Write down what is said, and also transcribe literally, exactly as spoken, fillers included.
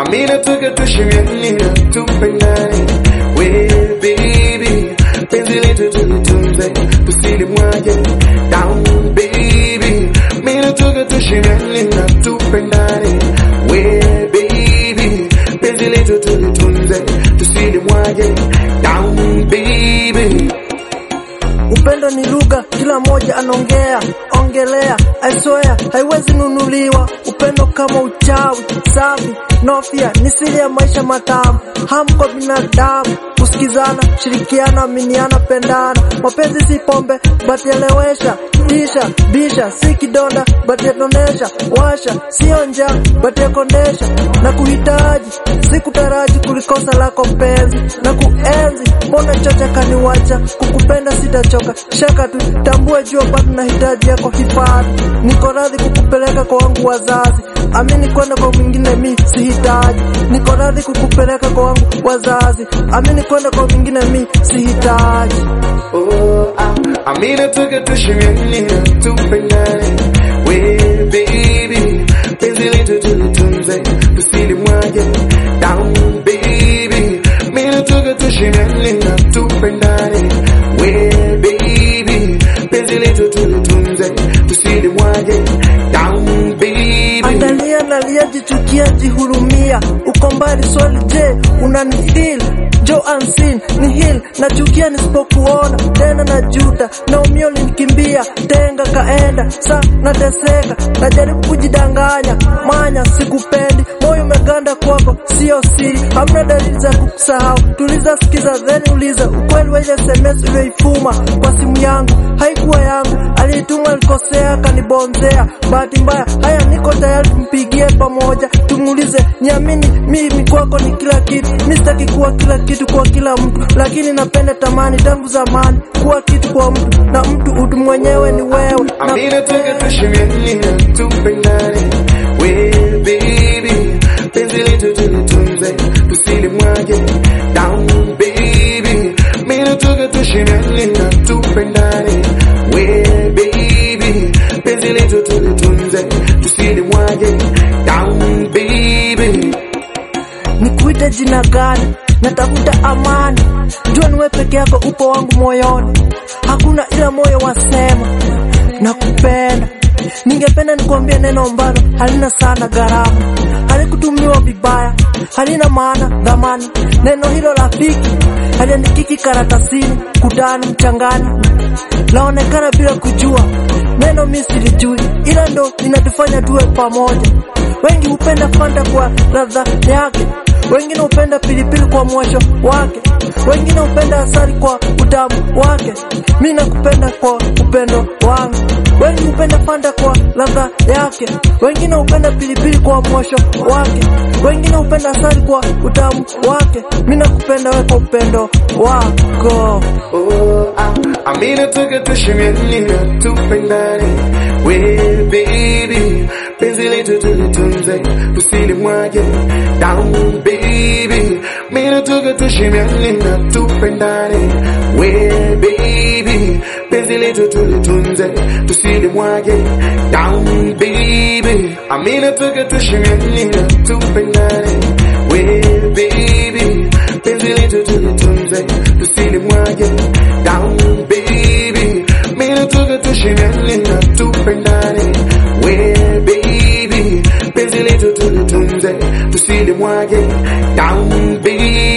Amina tuka tushimiani tupendane. We baby, penzi letu tulitunze, tusilimwage down baby. Amina tuka tushimiani tupendane. We baby, penzi letu tulitunze, tusilimwage down baby. Upendo ni lugha, kila moja anaongea, ongelea, I swear, haiwezi nunuliwa. Upendo kama uchawi, safi, nofia, ni siri ya maisha matamu. Hamu kwa binadamu, kusikizana, shirikiana, aminiana, pendana. Mapenzi si pombe, but yalewesha, tisha, bisha, si kidonda, but yatonesha, washa, sio njaa, but yakondesha. Na kuhitaji, si kutaraji kulikosa lako mpenzi. Na kuenzi, mbona chocha kaniwacha, kukupenda sitachoka. Shaka tu, tambue jua bado nahitaji yako hifadhi. Niko radhi kukupeleka kwa wangu wazazi. Amini kwenda kwa mwingine mi sihitaji. Niko radhi kukupeleka kwa wangu wazazi. Amini kwenda kwa mwingine mi sihitaji. Oh, ah, Amina tuka tushimiani tupendane. We baby, penzi letu tulitunze, tusilimwage down baby. Amina tuka tushimiani tupendane. We baby, penzi letu tulitunze, tusilimwage down baby. Angalia nalia, jichukia, jihurumia. Uko mbali swali, je unanifeel? Jo unseen ni heal, nachukia nisipokuona tena, najuta naumia ulinikimbia, tenga kaenda sa nateseka, najaribu kujidanganya manya sikupendi, moyo umeganda kwako sio siri, hamna dalili za kukusahau. Tuliza, sikiza, then uliza ukweli wa ile S M S uliyoifuma kwa simu yangu. Haikuwa yangu, aliituma, alikosea, kanibonzea, bahati mbaya. Haya, niko tayari tumpigie pamoja, tumuulize, niamini mimi kwako ni kila kitu. Mimi sitaki kuwa kila kitu kwa kila mtu, lakini napenda tamani tangu zamani kuwa kitu kwa mtu, na mtu utu mwenyewe ni wewe. Amina tuka tushimiani tupendane. We baby, penzi letu tulitunze, tusilimwage down baby. Amina tuka tushimiani tupendane. We baby, penzi letu tulitunze, tusilimwage down baby. Nikuite jina gani? Natafuta amani, jua niwe peke yako, upo wangu moyoni. Hakuna ila moyo wasema nakupenda. Ningependa nikwambie neno ambalo halina sana gharama, halikutumiwa vibaya, halina maana dhamani. Neno hilo rafiki haliandikiki karatasini, kutani mchangani, laonekana bila kujua. Neno mimi silijui, ila ndo linatufanya tuwe pamoja. Wengi hupenda Fanta kwa ladha yake, wengine hupenda pilipili kwa mwasho wake, wengine hupenda asali kwa utamu wake. Mimi nakupenda kwa upendo wangu. Wengi hupenda Fanta kwa ladha yake, wengine hupenda pilipili kwa mwasho wake, wengine hupenda asali kwa utamu wake. Mimi nakupenda wewe kwa upendo wako. Oh, ah, Amina tuka tushimiani tupendane. We baby, penzi letu tulitunze, tusilimwage down baby. Amina tuka tushimiani tupendane. We baby, penzi letu tulitunze, tusilimwage down baby. Amina tuka tushimiani tupendane. We baby, penzi letu tulitunze, tusilimwage down baby. Amina tuka tushimiani tupendane. We baby, penzi letu tulitunze, tusilimwage down baby.